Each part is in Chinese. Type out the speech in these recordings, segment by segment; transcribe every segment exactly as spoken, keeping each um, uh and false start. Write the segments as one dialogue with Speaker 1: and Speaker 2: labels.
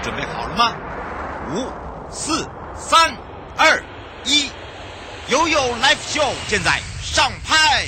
Speaker 1: 准备好了吗？五、四、三、二、一，悠悠 Live Show 现在上拍。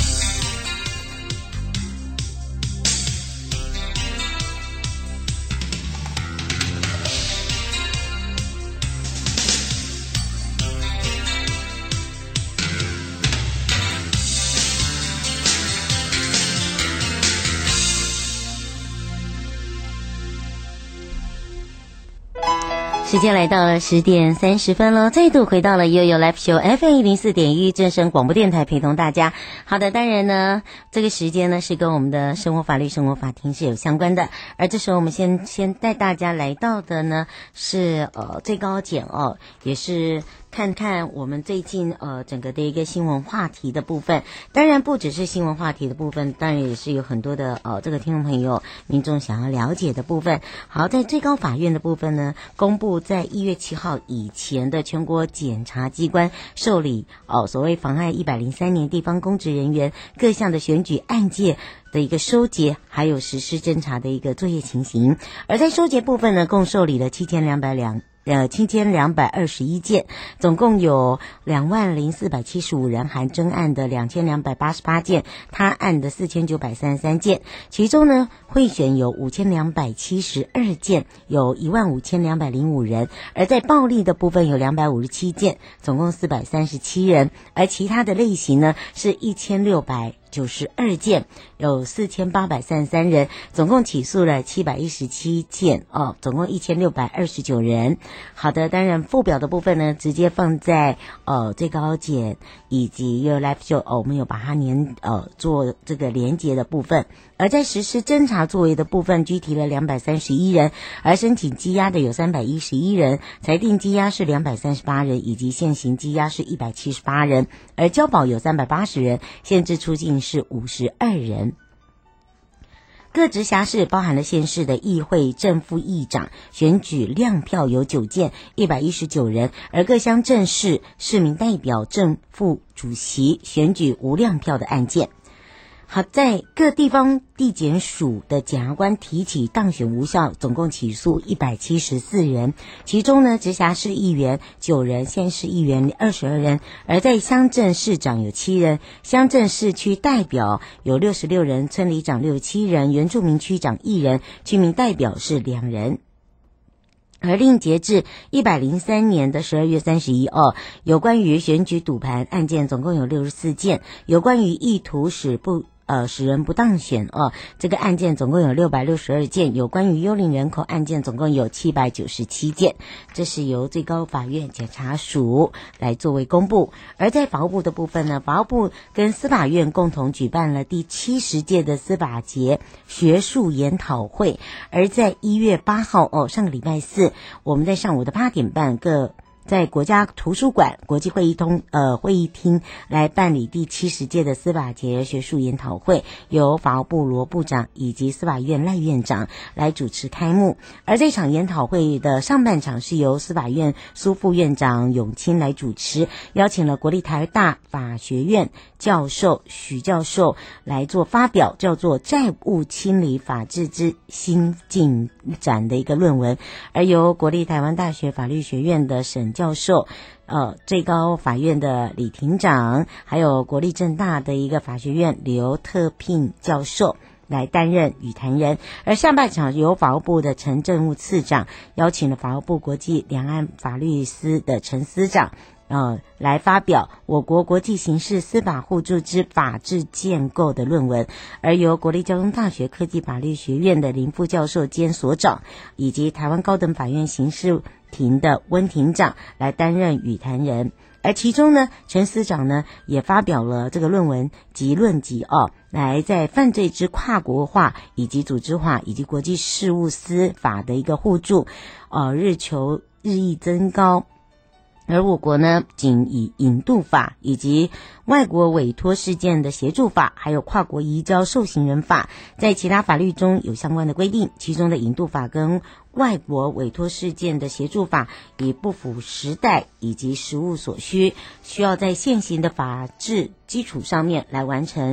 Speaker 2: 时间来到了十点三十分了，再度回到了悠悠 Live Show F M 一零四点一正声广播电台，陪同大家。好的，当然呢，这个时间呢是跟我们的生活法律生活法庭是有相关的。而这时候我们先先带大家来到的呢是呃最高检哦，也是看看我们最近呃整个的一个新闻话题的部分。当然不只是新闻话题的部分，当然也是有很多的呃这个听众朋友民众想要了解的部分。好，在最高法院的部分呢，公布在一月七号以前的全国检察机关受理哦所谓妨碍一百零三年地方公职人员各项的选举案件的一个收结，还有实施侦查的一个作业情形。而在收结部分呢，共受理了七千两百两。呃，七千两百二十一件，总共有两万零四百七十五人，含侦案的两千两百八十八件，他案的四千九百三十三件。其中呢，贿选有五千两百七十二件，有一万五千两百零五人；而在暴力的部分有两百五十七件，总共四百三十七人。而其他的类型呢，是一千六百九十二件，有四千八百三十三人，总共起诉了七百一十七件哦，总共一千六百二十九人。好的，当然附表的部分呢，直接放在呃最高检以及 Your Live Show 哦，我们有把它连呃做这个连结的部分。而在实施侦查作为的部分，拘提了两百三十一人，而申请羁押的有三百一十一人，裁定羁押是两百三十八人，以及现行羁押是一百七十八人，而交保有三百八十人，限制出境是五十二人。各直辖市包含了县市的议会正副议长选举亮票有九件，一百一十九人，而各乡镇市市民代表正副主席选举无亮票的案件。好，在各地方地检署的检察官提起当选无效，总共起诉一百七十四人，其中呢，直辖市议员九人，县市议员二十二人，而在乡镇市长有七人，乡镇市区代表有六十六人，村里长六十七人，原住民区长一人，居民代表是两人。而另截至一百零三年的十二月三十一号，有关于选举赌盘案件总共有六十四件，有关于意图使不呃，使人不当选哦，这个案件总共有六百六十二件，有关于幽灵人口案件总共有七百九十七件，这是由最高法院检察署来作为公布。而在法务部的部分呢，法务部跟司法院共同举办了第七十届的司法节学术研讨会，而在一月八号哦，上个礼拜四，我们在上午的八点半各在国家图书馆国际会议通呃会议厅来办理第七十届的司法节学术研讨会，由法务部罗部长以及司法院赖院长来主持开幕。而这场研讨会的上半场是由司法院苏副院长永清来主持，邀请了国立台大法学院教授许教授来做发表，叫做债务清理法治之新进展的一个论文，而由国立台湾大学法律学院的沈教授，呃，最高法院的李庭长，还有国立政大的一个法学院刘特聘教授来担任与谈人。而下半场由法务部的陈政务次长邀请了法务部国际两岸法律司的陈司长呃，来发表我国国际刑事司法互助之法治建构的论文，而由国立交通大学科技法律学院的林副教授兼所长，以及台湾高等法院刑事庭的温庭长来担任与谈人。而其中呢，陈司长呢也发表了这个论文及论集哦，来在犯罪之跨国化以及组织化以及国际事务司法的一个互助，呃，日求日益增高。而我国呢，仅以引渡法以及外国委托事件的协助法，还有跨国移交受刑人法，在其他法律中有相关的规定。其中的引渡法跟外国委托事件的协助法已不符时代以及实务所需，需要在现行的法制基础上面来完成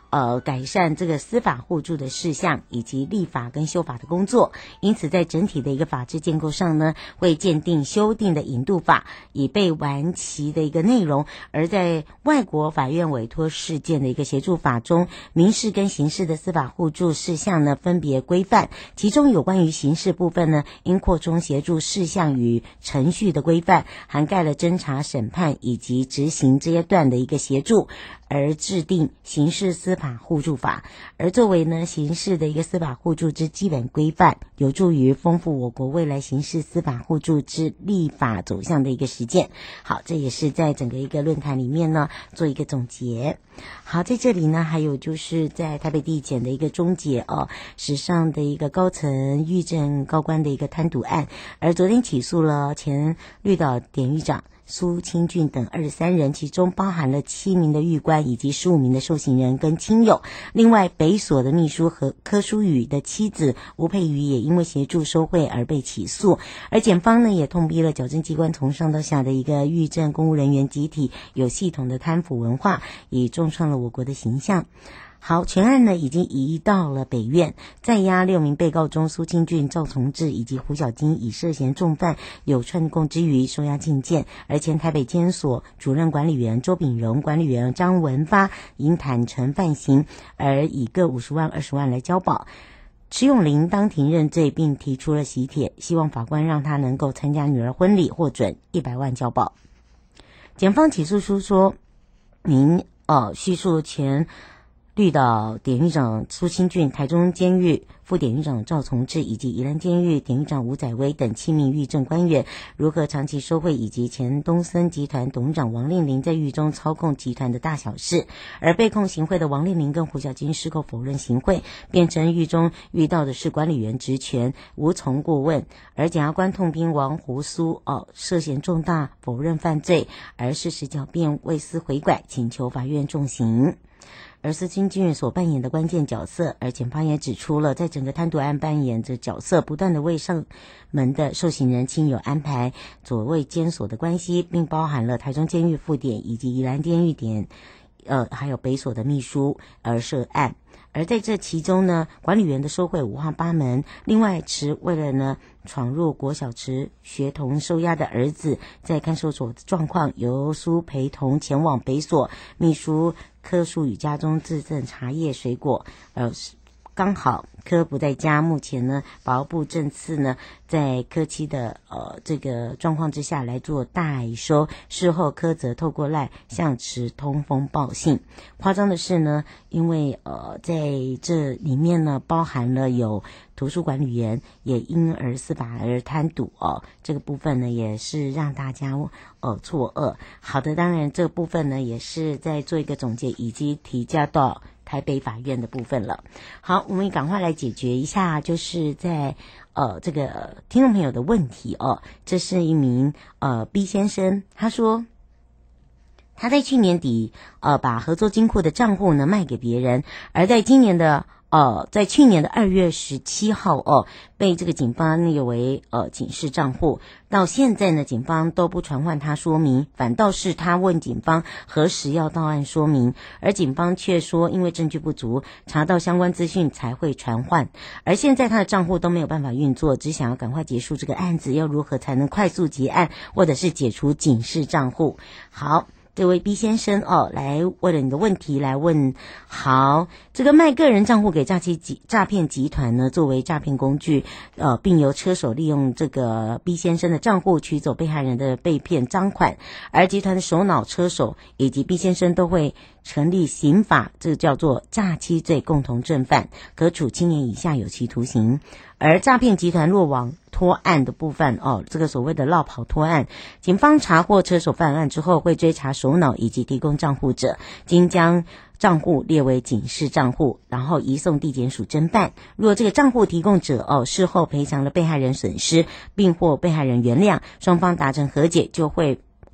Speaker 2: 呃改善这个司法互助的事项以及立法跟修法的工作，因此在整体的一个法制建构上呢，会鉴定修订的引渡法以备完期的一个内容。而在外国法院委托事件的一个协助法中，民事跟刑事的司法互助事项呢分别规范，其中有关于刑事部分呢，应扩充协助事项与程序的规范，涵盖了侦查、审判以及执行阶段的一个协助，而制定刑事司法互助法。而作为呢刑事的一个司法互助之基本规范，有助于丰富我国未来刑事司法互助之立法走向的一个实践。好，这也是在整个一个论坛里面呢做一个总结。好，在这里呢还有就是在台北地检的一个终结哦，史上的一个高层狱政高官的一个贪渎案，而昨天起诉了前绿岛典狱长苏清俊等二十三人，其中包含了七名的狱官以及十五名的受刑人跟亲友。另外，北所的秘书和柯淑宇的妻子吴佩瑜也因为协助收贿而被起诉。而检方呢也痛批了矫正机关从上到下的一个狱政公务人员集体有系统的贪腐文化，也重创了我国的形象。好，全案呢已经移到了北院，在押六名被告中，苏清俊、赵从志以及胡小金以涉嫌重犯有串供之余收押禁见，而前台北监所主任管理员周炳荣、管理员张文发因坦诚犯行而以各五十万、二十万来交保。池永林当庭认罪，并提出了喜帖，希望法官让他能够参加女儿婚礼，获准一百万交保。检方起诉书说明，呃，叙述前绿岛典狱长苏清俊、台中监狱副典狱长赵从志以及宜兰监狱典狱长吴载威等七名狱政官员如何长期收贿，以及前东森集团董事长王令麟在狱中操控集团的大小事。而被控行贿的王令麟跟胡小金矢口否认行贿，辩称狱中遇到的是管理员职权，无从过问。而检察官痛批王胡苏哦涉嫌重大，否认犯罪，而事实狡辩，为私回拐，请求法院重刑。而苏清俊所扮演的关键角色，而检方也指出了，在整个贪渎案扮演着角色，不断的为上门的受刑人亲友安排左卫监所的关系，并包含了台中监狱副典以及宜兰监狱典，呃，还有北所的秘书而涉案。而在这其中呢，管理员的收贿五花八门。另外，持为了呢闯入国小池学童收押的儿子在看守所的状况，由苏陪同前往北所秘书柯淑宇家中自赠茶叶水果，呃，刚好柯不在家，目前呢，保安部政次呢，在柯妻的呃这个状况之下来做代收，事后柯则透过赖向池通风报信。夸张的是呢，因为呃在这里面呢，包含了有图书管理员也因而司法而贪渎哦，这个部分呢也是让大家呃错愕。好的，当然这个部分呢也是在做一个总结，以及提交到台北法院的部分了。好，我们赶快来解决一下，就是在呃这个听众朋友的问题哦。这是一名呃 B 先生，他说他在去年底呃把合作金库的账户呢卖给别人，而在今年的呃，在去年的二月十七号哦，被这个警方列为呃警示账户。到现在呢，警方都不传唤他说明，反倒是他问警方何时要到案说明，而警方却说因为证据不足，查到相关资讯才会传唤。而现在他的账户都没有办法运作，只想要赶快结束这个案子，要如何才能快速结案，或者是解除警示账户？好。这位 B 先生哦，来为了你的问题来问。好，这个卖个人账户给诈欺集诈骗集团呢，作为诈骗工具，呃，并由车手利用这个 B 先生的账户取走被害人的被骗赃款，而集团的首脑、车手以及 B 先生都会成立刑法，这个叫做诈欺罪共同正犯，可处七年以下有期徒刑。而诈骗集团落网脱案的部分哦，这个所谓的落跑脱案，警方查获车手犯案之后，会追查首脑以及提供账户者，经将账户列为警示账户，然后移送地检署侦办。如果这个账户提供者哦事后赔偿了被害人损失，并获被害人原谅，双方达成和解，就会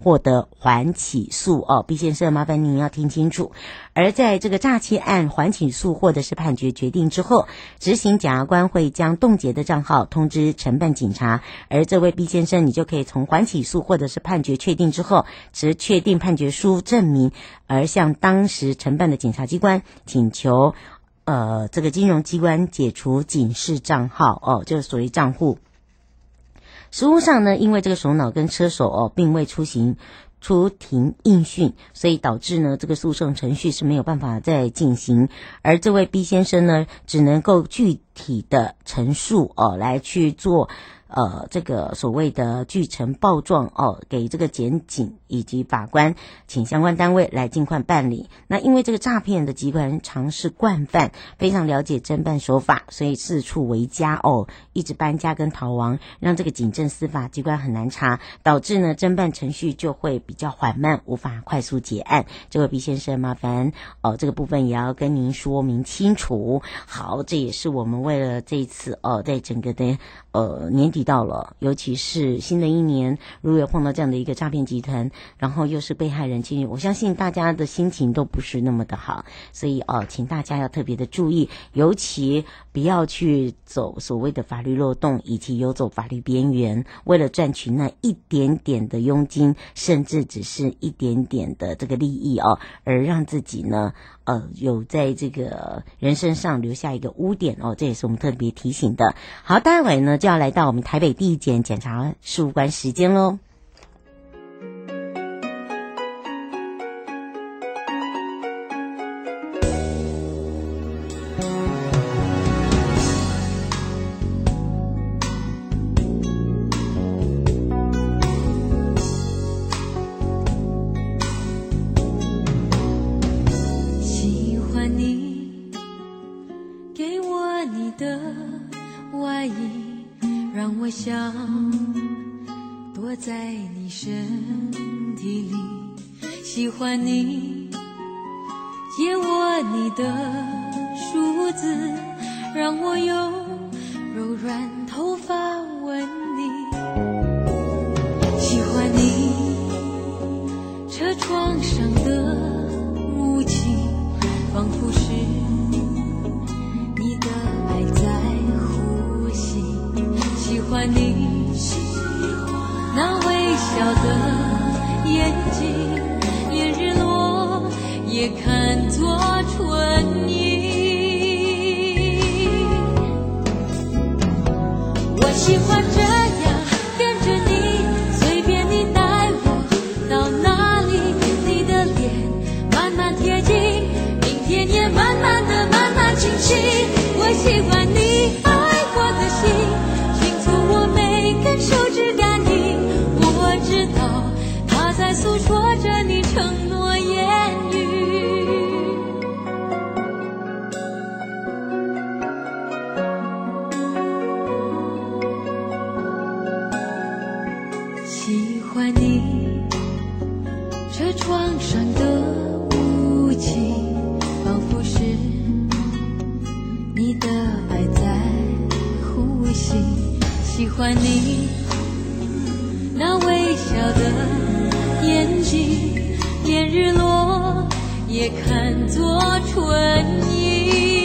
Speaker 2: 获得缓起诉哦。毕先生，麻烦您要听清楚。而在这个诈欺案缓起诉或者是判决决定之后，执行检察官会将冻结的账号通知承办警察，而这位毕先生，你就可以从缓起诉或者是判决确定之后，持确定判决书证明，而向当时承办的检察机关请求呃这个金融机关解除警示账号哦，就是所谓账户。实务上呢，因为这个首脑跟车手哦并未出行出庭应讯，所以导致呢这个诉讼程序是没有办法再进行，而这位 B 先生呢只能够具体的陈述哦来去做呃这个所谓的具呈报状哦给这个检警以及法官，请相关单位来尽快办理。那因为这个诈骗的集团常是惯犯，非常了解侦办手法，所以四处为家哦，一直搬家跟逃亡，让这个警政司法机关很难查，导致呢侦办程序就会比较缓慢，无法快速结案。这位毕先生，麻烦哦这个部分也要跟您说明清楚。好，这也是我们为了这一次哦，在整个的呃年底到了，尤其是新的一年，如果有碰到这样的一个诈骗集团，然后又是被害人亲友，我相信大家的心情都不是那么的好，所以哦，请大家要特别的注意，尤其不要去走所谓的法律漏洞，以及游走法律边缘，为了赚取那一点点的佣金，甚至只是一点点的这个利益哦，而让自己呢呃有在这个人身上留下一个污点哦，这也是我们特别提醒的。好，待会呢就要来到我们台北地检检察事务官时间咯。
Speaker 3: 躲在你身体里，喜欢你借我你的梳子，让我用柔软头发吻你，喜欢你车窗上的雾气，仿佛是你的爱在呼吸，喜欢你那微笑的眼睛，连日落也看作春意。我喜欢这样跟着你，随便你带我到哪里，你的脸慢慢贴近，明天也慢慢的慢慢清晰。我喜欢你爱我的心，清楚我每根手指感应，我知道他在诉说着你承诺言语。喜欢你车窗上的雾气，仿佛是你的爱在呼吸，喜欢你那微笑的眼睛，连日落也看作春意。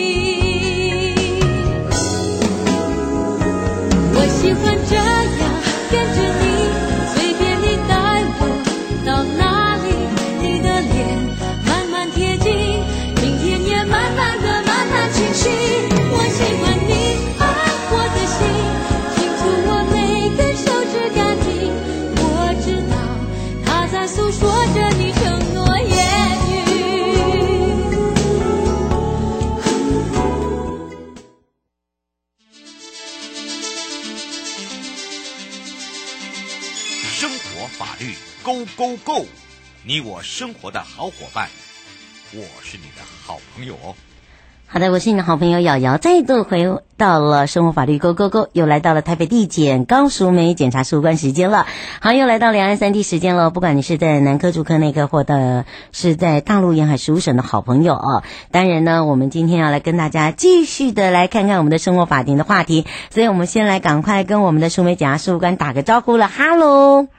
Speaker 3: 我喜欢这样跟着你，随便你带我到哪里，你的脸慢慢贴近，明天也慢慢的慢慢清晰。我喜欢你爱我的心，清楚我每根手指感应，我知道他在诉说着你承诺言语。
Speaker 1: 生活法律 Go Go Go， 你我生活的好伙伴，我是你的好朋友哦。
Speaker 2: 好的，我是你的好朋友瑶瑶，再度回到了生活法律 Go Go Go， 又来到了台北地检高淑梅检察事务官时间了。好，又来到两岸三地时间了。不管你是在南科、竹科、内科，或者是在大陆沿海十五省的好朋友哦，当然呢，我们今天要来跟大家继续的来看看我们的生活法庭的话题，所以我们先来赶快跟我们的淑梅检察事务官打个招呼了。哈喽，
Speaker 4: 哈喽，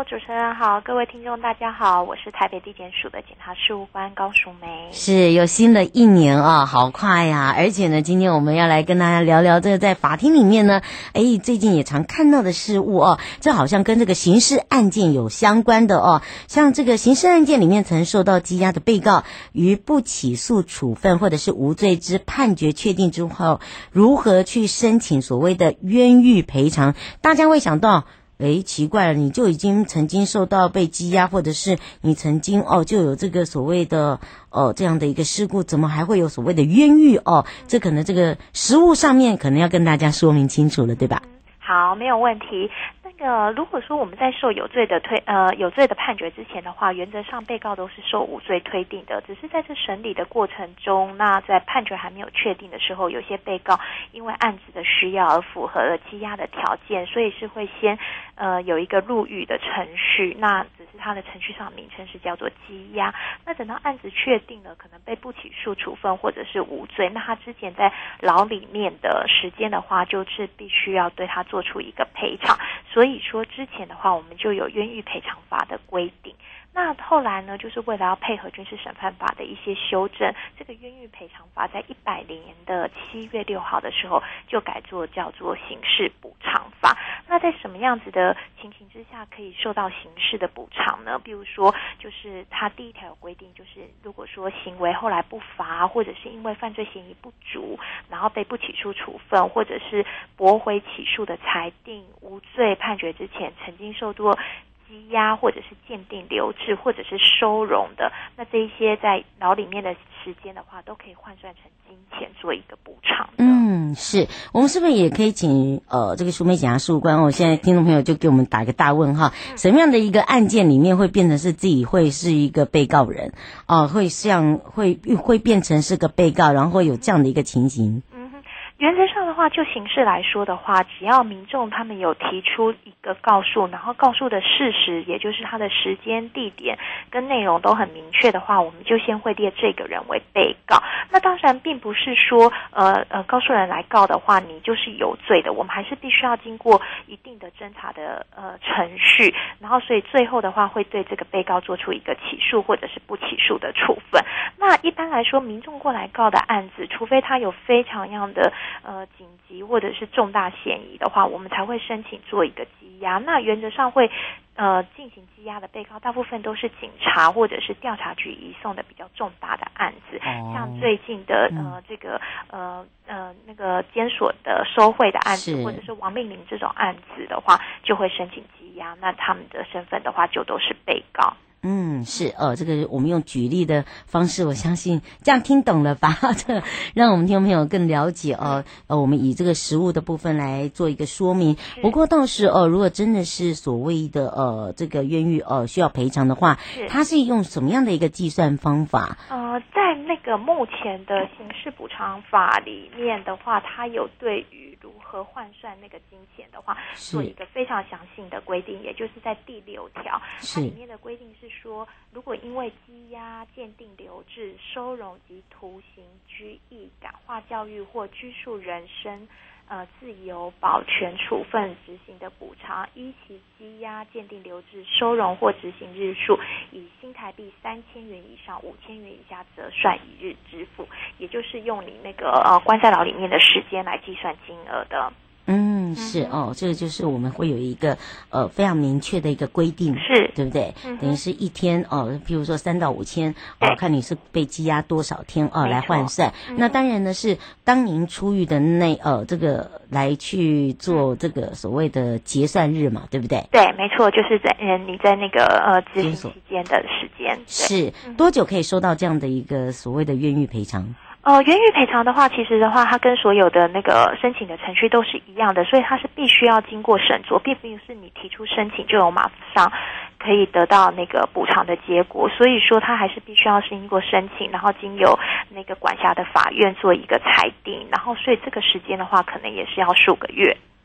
Speaker 4: 主持人好，各位听众大家好，我是台北地检署的检察事务官高淑梅。
Speaker 2: 是有新的一年啊，好快呀！而且呢，今天我们要来跟大家聊聊这个在法庭里面呢，哎，最近也常看到的事物哦，这好像跟这个刑事案件有相关的哦。像这个刑事案件里面曾受到羁押的被告，于不起诉处分或者是无罪之判决确定之后，如何去申请所谓的冤狱赔偿？大家会想到，诶，奇怪了，你就已经曾经受到被羁押，或者是你曾经哦就有这个所谓的哦这样的一个事故，怎么还会有所谓的冤狱哦？这可能这个实务上面可能要跟大家说明清楚了，对吧？
Speaker 4: 好，没有问题。那个，如果说我们在受有罪的推呃有罪的判决之前的话，原则上被告都是受无罪推定的。只是在这审理的过程中，那在判决还没有确定的时候，有些被告因为案子的需要而符合了羁押的条件，所以是会先呃有一个入狱的程序。那只是它的程序上名称是叫做羁押。那等到案子确定了，可能被不起诉处分或者是无罪，那他之前在牢里面的时间的话，就是必须要对他做做出一个赔偿，所以说之前的话我们就有冤狱赔偿法的规定。那后来呢，就是为了要配合军事审判法的一些修正，这个冤狱赔偿法在一百零年的七月六号的时候就改作叫做刑事补偿法。那在什么样子的情形之下可以受到刑事的补偿呢？比如说，就是它第一条有规定，就是如果说行为后来不罚，或者是因为犯罪嫌疑不足，然后被不起诉处分，或者是驳回起诉的裁定，无罪判决之前曾经受过羁押或者是鉴定留置或者是收容的，那这一些在牢里面的时间的话，都可以换算成金钱做一个补偿的。
Speaker 2: 嗯，是我们是不是也可以请呃这个淑梅检察事务官哦？现在听众朋友就给我们打一个大问号，嗯、什么样的一个案件里面会变成是自己会是一个被告人哦、呃，会像会会变成是个被告，然后会有这样的一个情形？
Speaker 4: 原则上的话，就刑事来说的话，只要民众他们有提出一个告诉，然后告诉的事实，也就是他的时间、地点跟内容都很明确的话，我们就先会列这个人为被告。那当然并不是说呃呃告诉人来告的话，你就是有罪的，我们还是必须要经过一定的侦查的呃程序，然后所以最后的话会对这个被告做出一个起诉或者是不起诉的处分。那一般来说，民众过来告的案子，除非他有非常样的呃紧急或者是重大嫌疑的话，我们才会申请做一个羁押。那原则上会呃进行羁押的被告，大部分都是警察或者是调查局移送的比较重大的案子，哦、像最近的呃这个呃呃那个监所的收贿的案子，或者是王令麟这种案子的话，就会申请羁押。那他们的身份的话，就都是被告。
Speaker 2: 嗯，是呃，这个我们用举例的方式，我相信这样听懂了吧？这让我们听众朋友更了解哦。呃，我们以这个实务的部分来做一个说明。不过倒是呃，如果真的是所谓的呃这个冤狱呃需要赔偿的话，它是用什么样的一个计算方法？
Speaker 4: 呃，在那个目前的刑事补偿法里面的话，它有对于如何换算那个金钱的话，做一个非常详细的规定，也就是在第六条，它里面的规定是说，如果因为羁押、鉴定留置、收容及徒刑、拘役、感化教育或拘束人身呃自由保全处分执行的补偿，依其羁押、鉴定留置、收容或执行日数，以新台币三千元以上五千元以下折算一日支付，也就是用你那个呃关在牢里面的时间来计算金额的。
Speaker 2: 嗯，是哦，这个就是我们会有一个呃非常明确的一个规定，
Speaker 4: 是
Speaker 2: 对不对？嗯、等于是一天哦，譬如说三到五千哦，看你是被羁押多少天哦来换算。嗯、那当然呢是当您出狱的那呃这个来去做这个所谓的结算日嘛，对不对？
Speaker 4: 对，没错，就是在嗯你在那个呃执行期间的时间。
Speaker 2: 是多久可以收到这样的一个所谓的冤狱赔偿？
Speaker 4: 呃，冤狱赔偿的话，其实的话，它跟所有的那个申请的程序都是一样的，所以它是必须要经过审酌，并不是你提出申请就有马上可以得到那个补偿的结果。所以说，它还是必须要经过申请，然后经由那个管辖的法院做一个裁定，然后所以这个时间的话，可能也是要数个月。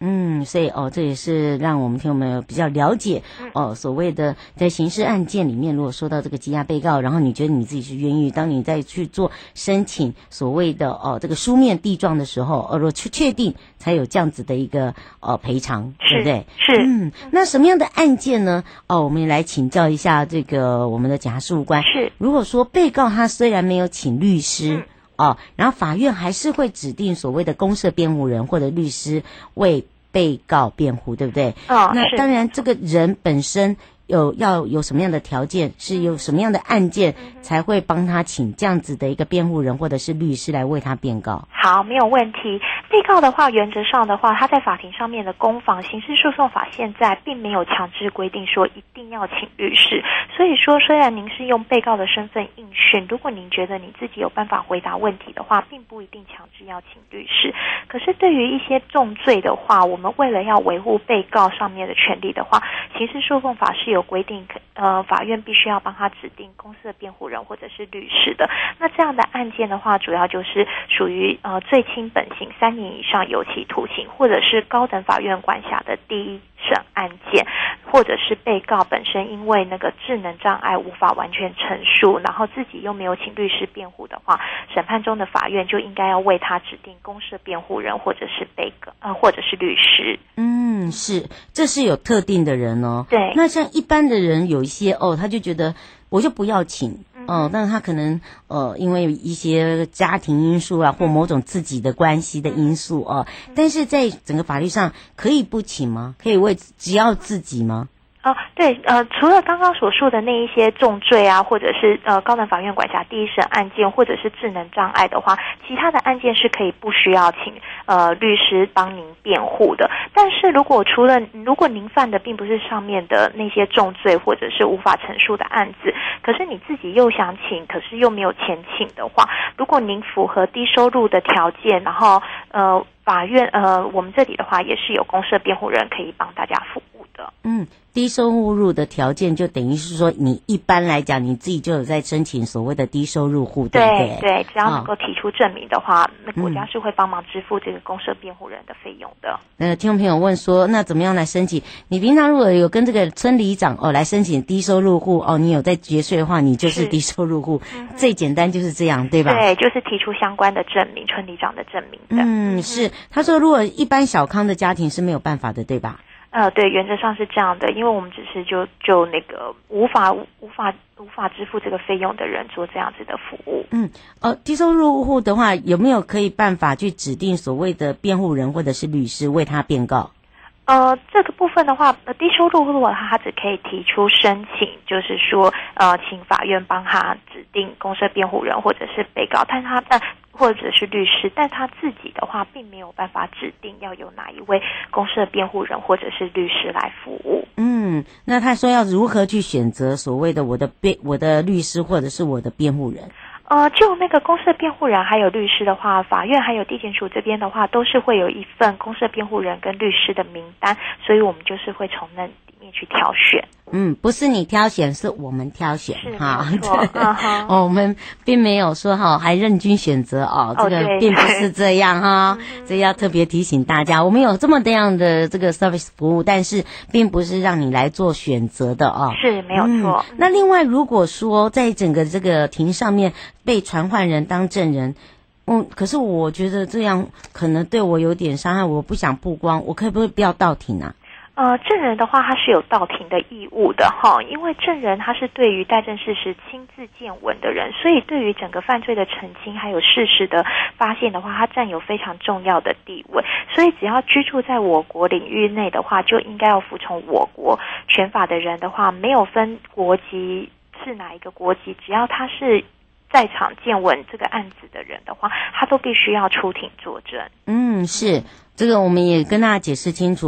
Speaker 2: 嗯，所以哦，这也是让我们听众朋友比较了解哦，所谓的在刑事案件里面，如果说到这个羁押被告，然后你觉得你自己是冤狱，当你再去做申请所谓的哦这个书面地状的时候，呃，如果确确定才有这样子的一个呃赔偿，对不对？
Speaker 4: 是。
Speaker 2: 嗯，那什么样的案件呢？哦，我们也来请教一下这个我们的检察事务官。
Speaker 4: 是，
Speaker 2: 如果说被告他虽然没有请律师。嗯哦，然后法院还是会指定所谓的公设辩护人或者律师为被告辩护，对不对？
Speaker 4: 哦，
Speaker 2: 那当然，这个人本身有要有什么样的条件，是有什么样的案件才会帮他请这样子的一个辩护人或者是律师来为他辩告？
Speaker 4: 好，没有问题。被告的话，原则上的话，他在法庭上面的攻防，刑事诉讼法现在并没有强制规定说一定要请律师。所以说，虽然您是用被告的身份应讯，如果您觉得你自己有办法回答问题的话，并不一定强制要请律师。可是对于一些重罪的话，我们为了要维护被告上面的权利的话，刑事诉讼法是有规定，呃，法院必须要帮他指定公司的辩护人或者是律师的。那这样的案件的话，主要就是属于呃最轻本刑三年以上有期徒刑，或者是高等法院管辖的第一审案件，或者是被告本身因为那个智能障碍无法完全陈述，然后自己又没有请律师辩护的话，审判中的法院就应该要为他指定公设辩护人或者是被告呃或者是律师。
Speaker 2: 嗯，是，这是有特定的人哦。
Speaker 4: 对。
Speaker 2: 那像一般的人有一些哦，他就觉得我就不要请。哦，但是他可能呃，因为一些家庭因素啊，或某种自己的关系的因素哦，但是在整个法律上可以不请吗？可以为只要自己吗？
Speaker 4: 哦，对，呃，除了刚刚所述的那一些重罪啊，或者是呃高等法院管辖第一审案件，或者是智能障碍的话，其他的案件是可以不需要请呃律师帮您辩护的。但是如果除了如果您犯的并不是上面的那些重罪或者是无法陈述的案子，可是你自己又想请，可是又没有钱请的话，如果您符合低收入的条件，然后呃法院呃我们这里的话也是有公设辩护人可以帮大家服务的。
Speaker 2: 嗯。低收入的条件就等于是说，你一般来讲你自己就有在申请所谓的低收入户，对不对？
Speaker 4: 对对，只要能够提出证明的话，那、哦、国家是会帮忙支付这个公设辩护人的费用的。
Speaker 2: 呃，听众朋友问说，那怎么样来申请？你平常如果有跟这个村里长哦来申请低收入户哦，你有在节税的话，你就是低收入户，最简单就是这样，对吧？
Speaker 4: 对，就是提出相关的证明，村里长的证明的。
Speaker 2: 嗯，是。他说，如果一般小康的家庭是没有办法的，对吧？
Speaker 4: 呃，对，原则上是这样的，因为我们只是就就那个无法无法无法支付这个费用的人做这样子的服务。
Speaker 2: 嗯，呃，低收入户的话，有没有可以办法去指定所谓的辩护人或者是律师为他辩告？
Speaker 4: 呃，这个部分的话，呃，低收入户的话，他只可以提出申请，就是说，呃，请法院帮他指定公设辩护人或者是被告，但他呃或者是律师，但他自己的话，并没有办法指定要有哪一位公设辩护人或者是律师来服务。
Speaker 2: 嗯，那他说要如何去选择所谓的我的辩我的律师或者是我的辩护人？
Speaker 4: 呃，就那个公设辩护人还有律师的话，法院还有地检署这边的话，都是会有一份公设辩护人跟律师的名单，所以我们就是会从那里面去挑选。
Speaker 2: 嗯，不是你挑选，是我们挑选哈。
Speaker 4: 是没错，嗯哼，
Speaker 2: 哦，我们并没有说哈，还任君选择哦，这个并不是这样哈，这要特别提醒大家，我们有这么这样的这个 service 服务，但是并不是让你来做选择的哦。
Speaker 4: 是没有错。
Speaker 2: 嗯、那另外，如果说在整个这个庭上面被传唤人当证人。嗯，可是我觉得这样可能对我有点伤害，我不想曝光，我可不可以不要到庭啊？
Speaker 4: 呃，证人的话，他是有到庭的义务的哈，因为证人他是对于待证事实亲自见闻的人，所以对于整个犯罪的澄清还有事实的发现的话，他占有非常重要的地位。所以只要居住在我国领域内的话，就应该要服从我国权法的人的话，没有分国籍是哪一个国籍，只要他是在场见闻这个案子的人的话，他都必须要出庭作证。
Speaker 2: 嗯，是这个我们也跟大家解释清楚，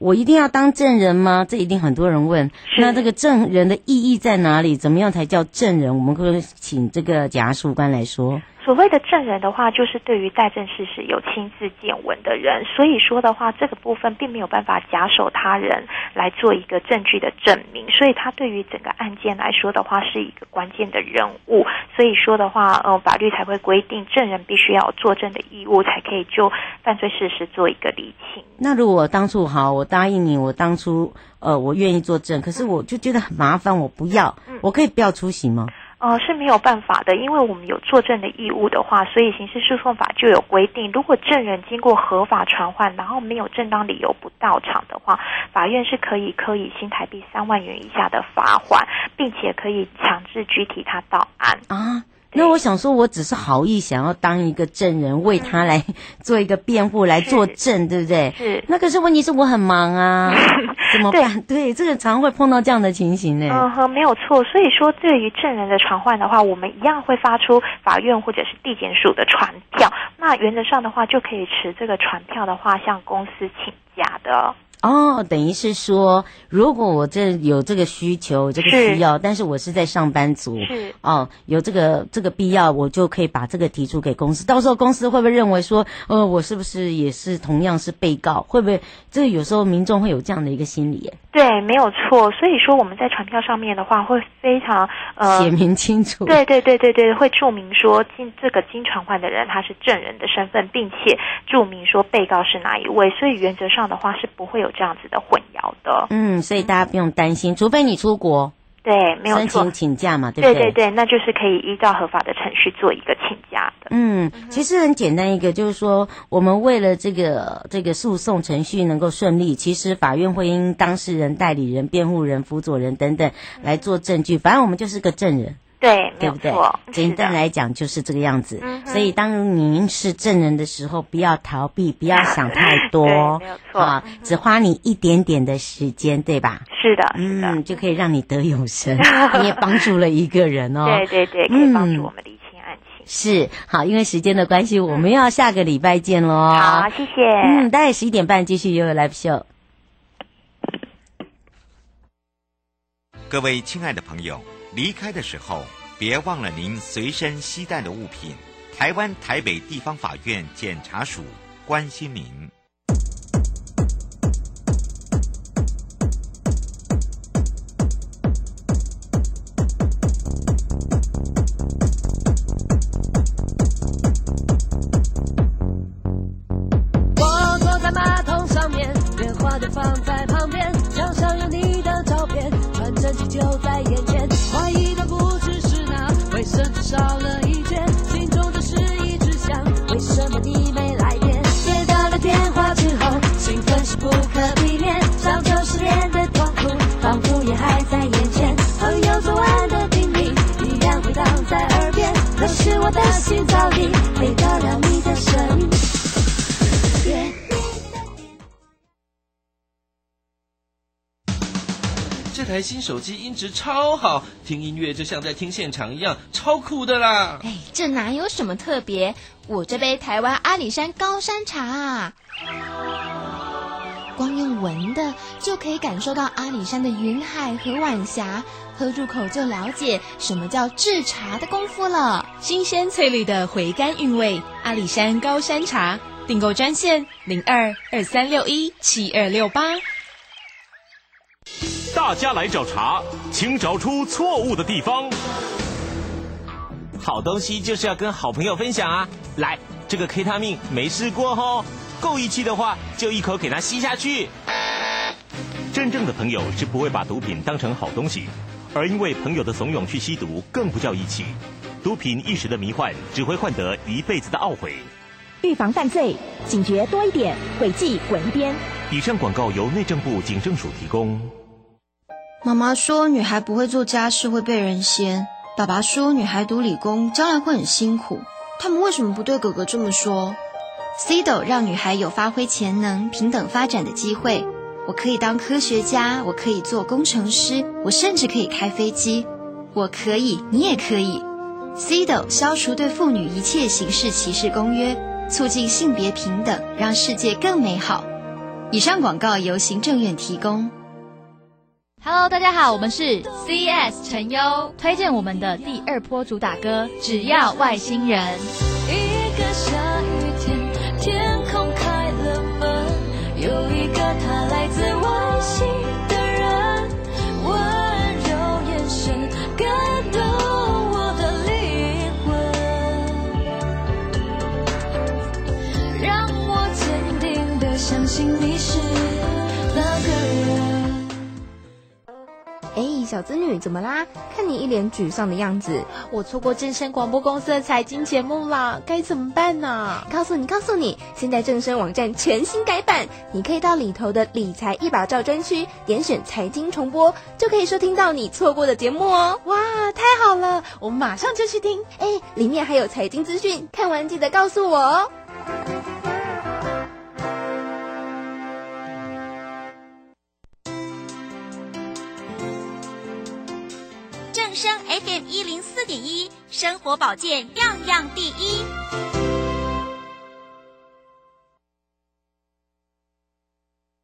Speaker 2: 我一定要当证人吗？这一定很多人问。那这个证人的意义在哪里？怎么样才叫证人？我们可以请这个检察事官来说。
Speaker 4: 所谓的证人的话，就是对于待证事实有亲自见闻的人，所以说的话，这个部分并没有办法假手他人来做一个证据的证明，所以他对于整个案件来说的话，是一个关键的人物。所以说的话，呃，法律才会规定证人必须要有作证的义务，才可以就犯罪事实做一个厘清。
Speaker 2: 那如果我当初好，我答应你，我当初呃，我愿意作证，可是我就觉得很麻烦，我不要，嗯、我可以不要出席吗？
Speaker 4: 呃，是没有办法的，因为我们有作证的义务的话，所以刑事诉讼法就有规定，如果证人经过合法传唤，然后没有正当理由不到场的话，法院是可以科以新台币三万元以下的罚款，并且可以强制拘提他到案
Speaker 2: 啊。那我想说，我只是好意想要当一个证人，为他来做一个辩护，来作证，对不对？
Speaker 4: 是。
Speaker 2: 那可是问题是我很忙啊，怎么办？对, 对，这个常会碰到这样的情形呢。
Speaker 4: 嗯哼，没有错。所以说，对于证人的传唤的话，我们一样会发出法院或者是地检署的传票。那原则上的话，就可以持这个传票的话，向公司请假的。
Speaker 2: 哦，等于是说，如果我这有这个需求、这个需要，但是我是在上班族，
Speaker 4: 是
Speaker 2: 哦，有这个这个必要，我就可以把这个提出给公司。到时候公司会不会认为说，呃，我是不是也是同样是被告？会不会这有时候民众会有这样的一个心理耶？
Speaker 4: 对，没有错。所以说我们在传票上面的话，会非常呃
Speaker 2: 写明清楚。
Speaker 4: 对对对对对，会注明说经这个经传唤的人他是证人的身份，并且注明说被告是哪一位。所以原则上的话是不会有这样子的混淆的。
Speaker 2: 嗯，所以大家不用担心，除非你出国。
Speaker 4: 对，没有错，
Speaker 2: 申请请假嘛，对不对？
Speaker 4: 对对对，那就是可以依照合法的程序做一个请假的。
Speaker 2: 嗯，其实很简单一个，就是说，我们为了这个这个诉讼程序能够顺利，其实法院会因当事人、代理人、辩护人、辅佐人等等来做证据，反正我们就是个证人。
Speaker 4: 对，
Speaker 2: 对不对？简单来讲就是这个样子。嗯、所以当您是证人的时候，不要逃避，不要想太多，
Speaker 4: 对，没有错
Speaker 2: 啊，嗯、只花你一点点的时间，对吧？
Speaker 4: 是的，是的，
Speaker 2: 嗯，就可以让你得永生，你也帮助了一个人哦。
Speaker 4: 对对对，可以帮助我们厘清案情。
Speaker 2: 嗯、是，好，因为时间的关系，我们要下个礼拜见喽。
Speaker 4: 好，谢谢。
Speaker 2: 嗯，大概十一点半继续悠悠 Live Show。
Speaker 1: 各位亲爱的朋友，离开的时候别忘了您随身携带的物品。台湾台北地方法院检察署关心您。
Speaker 5: 我坐在马桶上面，电话就放在旁边，墙上有你的照片，传真机就在眼前，怀疑的不只是那卫生纸少了一卷，心中的事一直想，为什么你没来电？接到了电话之后，兴奋是不可避免，上周失恋的痛苦仿佛也还在眼前，朋友昨晚的叮咛依然回荡在耳边，可是我的心早已回到了你的身边。
Speaker 6: 这台新手机音质超好，听音乐就像在听现场一样，超酷的啦！
Speaker 7: 哎，这哪有什么特别？我这杯台湾阿里山高山茶啊，光用闻的就可以感受到阿里山的云海和晚霞，喝入口就了解什么叫制茶的功夫了。
Speaker 8: 新鲜翠绿的回甘韵味，阿里山高山茶，订购专线零二二三六一七二六八。
Speaker 9: 大家来找茬，请找出错误的地方。
Speaker 10: 好东西就是要跟好朋友分享啊！来，这个 K 他命没试过哦，够义气的话就一口给它吸下去。
Speaker 9: 真正的朋友是不会把毒品当成好东西，而因为朋友的怂恿去吸毒，更不叫义气。毒品一时的迷幻，只会换得一辈子的懊悔。
Speaker 11: 预防犯罪，警觉多一点，诡计滚一边。
Speaker 9: 以上广告由内政部警政署提供。
Speaker 12: 妈妈说女孩不会做家事会被人嫌，爸爸说女孩读理工将来会很辛苦，他们为什么不对哥哥这么说？ C D O 让女孩有发挥潜能、平等发展的机会。我可以当科学家，我可以做工程师，我甚至可以开飞机。我可以，你也可以。 C D O 消除对妇女一切形式歧视公约，促进性别平等，让世界更美好。 以上广告由行政院提供。
Speaker 13: Hello， 大家好，我们是 C S 陈优，推荐我们的第二波主打歌《只要外星人》。
Speaker 3: 一个下雨天，天空开了门，有一个他来自外星的人，温柔眼神感动我的灵魂，让我坚定地相信你是那个人。
Speaker 14: 哎，小资女怎么啦？看你一脸沮丧的样子。
Speaker 8: 我错过正声广播公司的财经节目啦，该怎么办呢？
Speaker 14: 告诉你，告诉你，现在正声网站全新改版，你可以到里头的理财一把照专区，点选财经重播，就可以收听到你错过的节目哦。
Speaker 8: 哇，太好了，我马上就去听。
Speaker 14: 哎，里面还有财经资讯，看完记得告诉我哦。
Speaker 15: 正声 F M 一零四点一，生活保健样样第一。